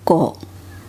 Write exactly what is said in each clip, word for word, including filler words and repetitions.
こ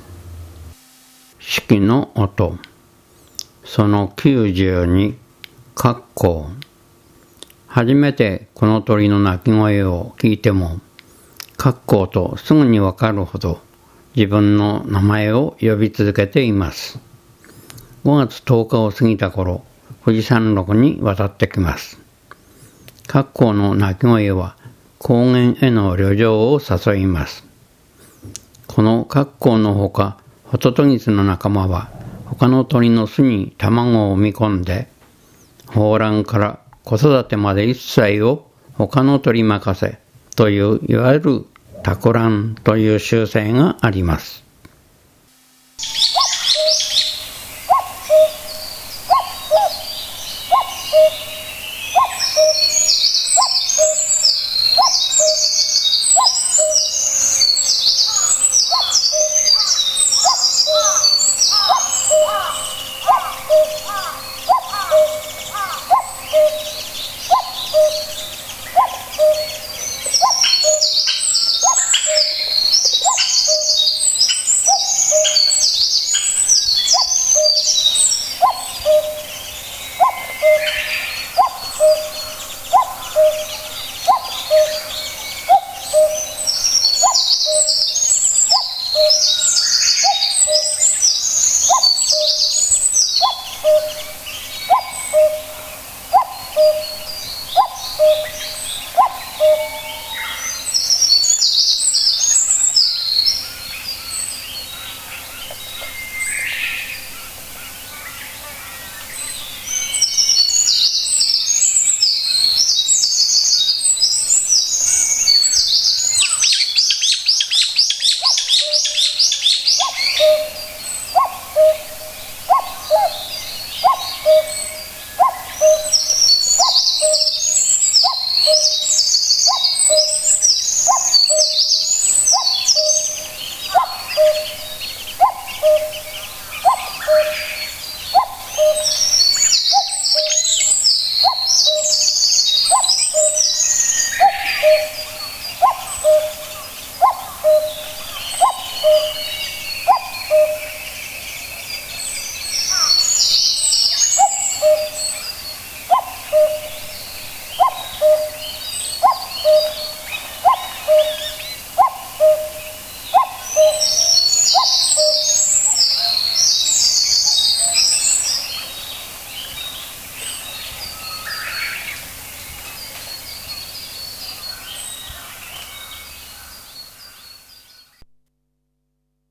式の音。そのきゅうじゅうに、括弧。初めてこの鳥の鳴き声を聞いても、括弧とすぐにわかるほど自分の名前を呼び続けています。ごがつとおかを過ぎた頃、富士山麓に渡ってきます。括弧の鳴き声は高原への旅情を誘います。この括弧のほか、ホトトギスの仲間は他の鳥の巣に卵を産み込んで、抱卵から子育てまで一切を他の鳥任せといういわゆる托卵という習性があります。 you